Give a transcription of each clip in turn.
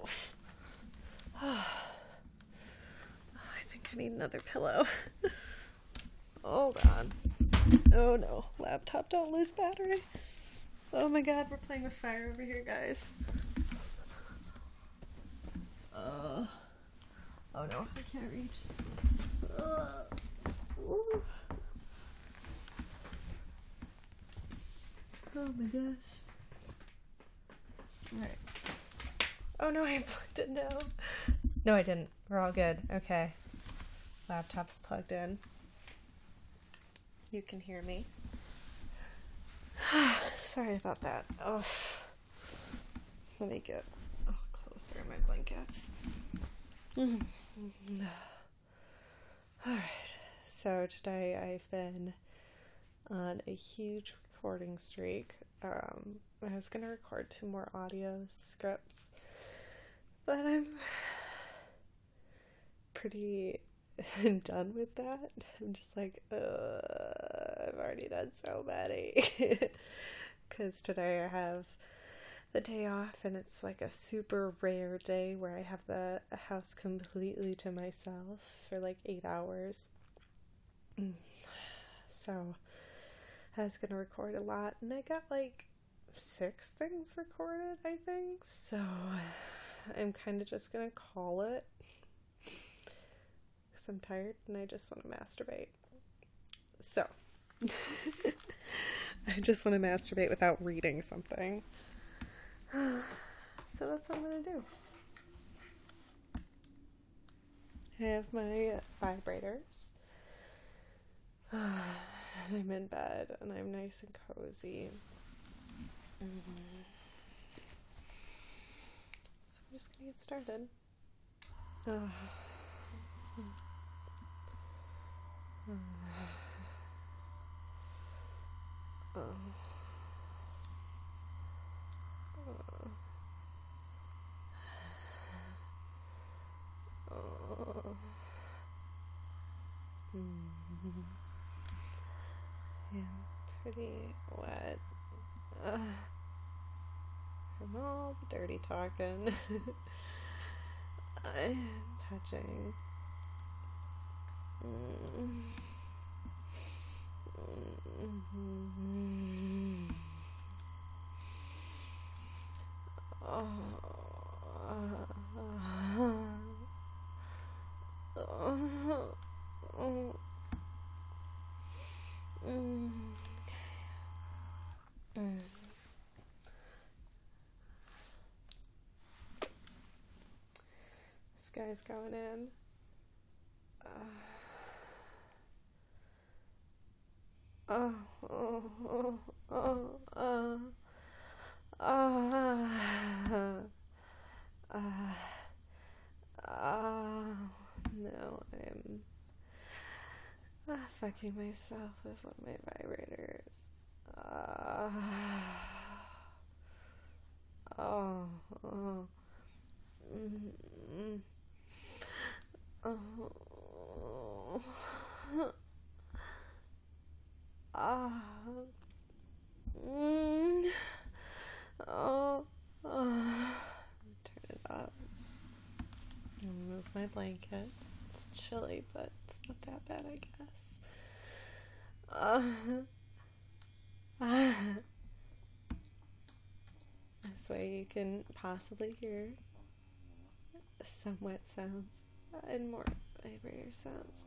Oof. I think I need another pillow. Hold on. Oh no, laptop, don't lose battery. Oh my god, we're playing with fire over here, guys. Oh no, I can't reach. Oh my gosh. Alright. Oh no, I plugged it now. No, I didn't. We're all good. Okay. Laptop's plugged in. You can hear me. Sorry about that. Oh, let me get closer in my blankets. Alright, so today I've been on a huge recording streak. I was going to record 2 more audio scripts, but I'm pretty done with that. I'm just like, I've already done so many. Because today I have the day off, and it's like a super rare day where I have the house completely to myself for like 8 hours. So I was going to record a lot, and I got like 6 things recorded, I think. So I'm kind of just going to call it. Because I'm tired and I just want to masturbate. So I just want to masturbate without reading something. So that's what I'm going to do. I have my vibrators. I'm in bed and I'm nice and cozy. So I'm just going to get started. I'm pretty wet from all the dirty talking. I'm touching. This guy's going in. No, I'm fucking myself with one of my vibrators. Turn it up. Move my blankets. It's chilly, but it's not that bad, I guess. This way you can possibly hear some wet sounds and more vibrator sounds.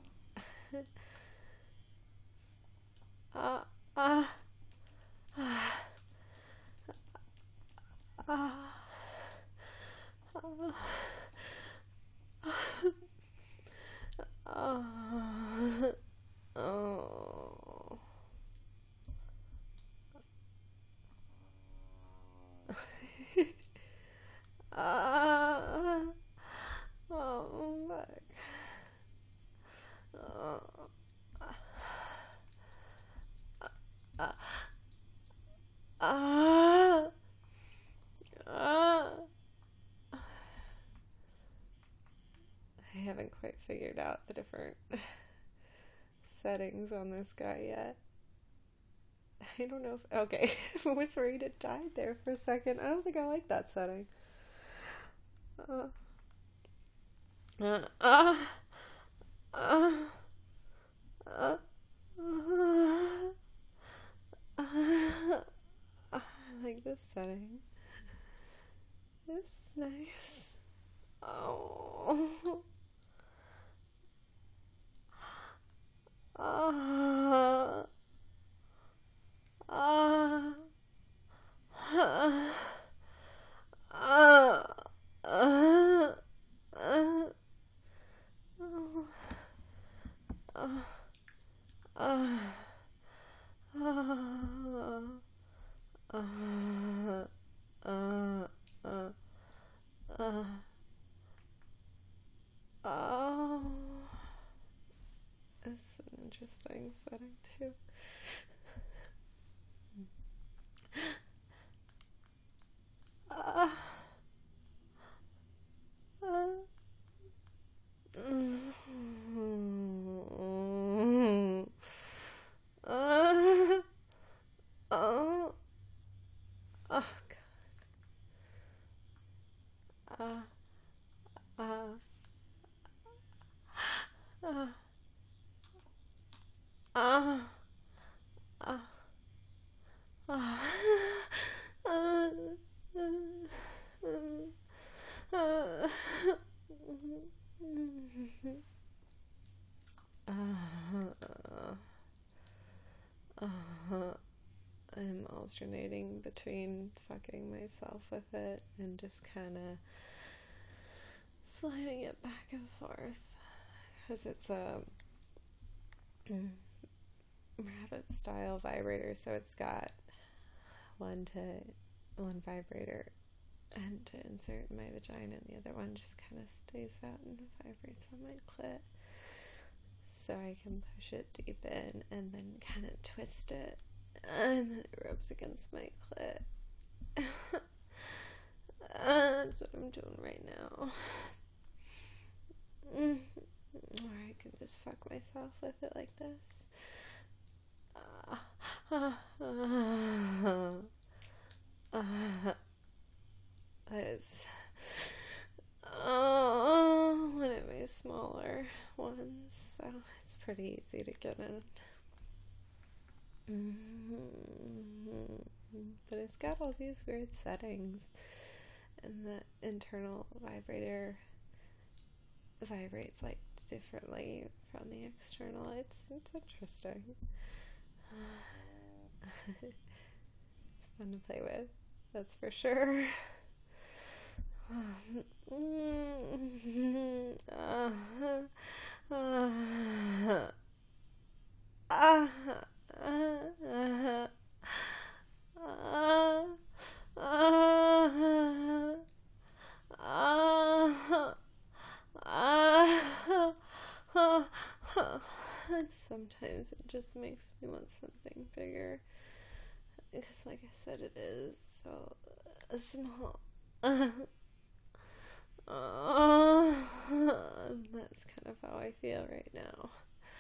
I haven't quite figured out the different settings on this guy yet. I don't know if... Okay, I was worried it died there for a second. I don't think I like that setting. uh, uh, uh, uh, uh, I like this setting. This is nice. Oh. Ah. Ah. Ah. Ah. Ah. Ah. Ah. Ah. Oh, it's an interesting setting too. Uh, uh, mm, uh, oh, oh God. Uh, uh, uh, uh, uh, uh, I'm alternating between fucking myself with it and just kind of sliding it back and forth because it's a rabbit style vibrator, so it's got one one vibrator and to insert in my vagina, and the other one just kind of stays out and vibrates on my clit, so I can push it deep in and then kind of twist it, and then it rubs against my clit. That's what I'm doing right now. Or I can just fuck myself with it like this. That is one of my smaller ones, so it's pretty easy to get in. But it's got all these weird settings, and the internal vibrator vibrates like differently from the external. It's interesting. It's fun to play with, that's for sure. Sometimes it just makes me want something bigger, because like I said, it is so small. That's kind of how I feel right now.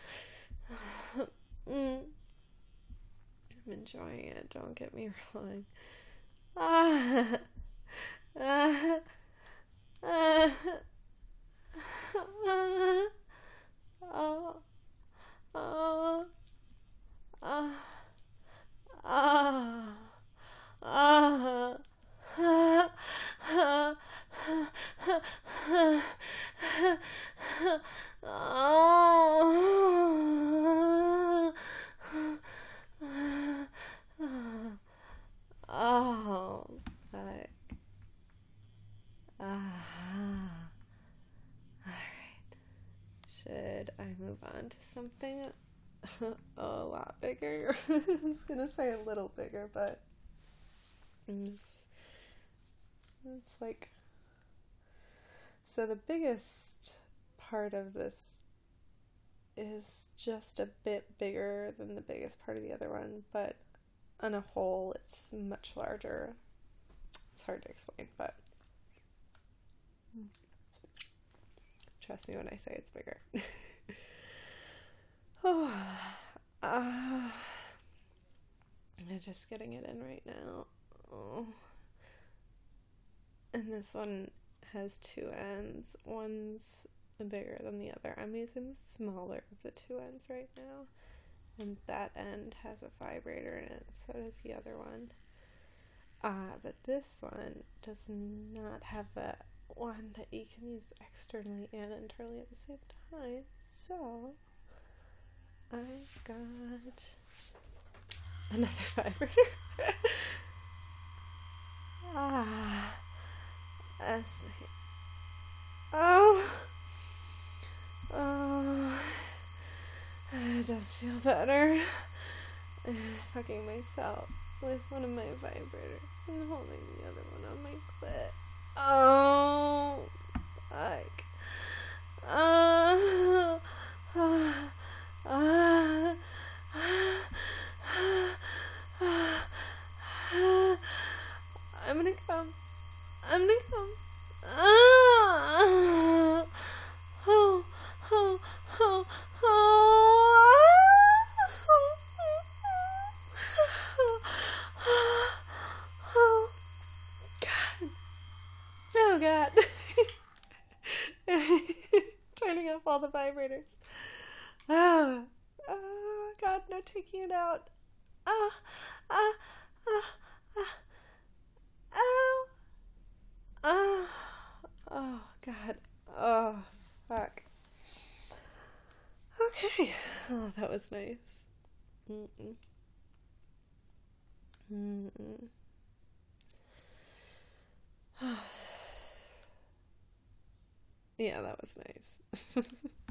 I'm enjoying it, don't get me wrong. Should I move on to something a lot bigger? I was gonna say a little bigger, but it's like, so the biggest part of this is just a bit bigger than the biggest part of the other one, but on a whole it's much larger. It's hard to explain, but trust me when I say it's bigger. I'm just getting it in right now. And this one has two ends. One's bigger than the other. I'm using the smaller of the two ends right now. And that end has a vibrator in it, so does the other one. But this one does not have a one that you can use externally and internally at the same time. So I got another vibrator. That's nice. Oh, it does feel better. Fucking myself with one of my vibrators and holding the other one on my clit. Oh, fuck. I'm gonna come. I'm gonna come. Oh god. Turning off all the vibrators. Oh god, no taking it out. Oh god. Oh fuck. Okay. Oh, that was nice. Yeah, that was nice.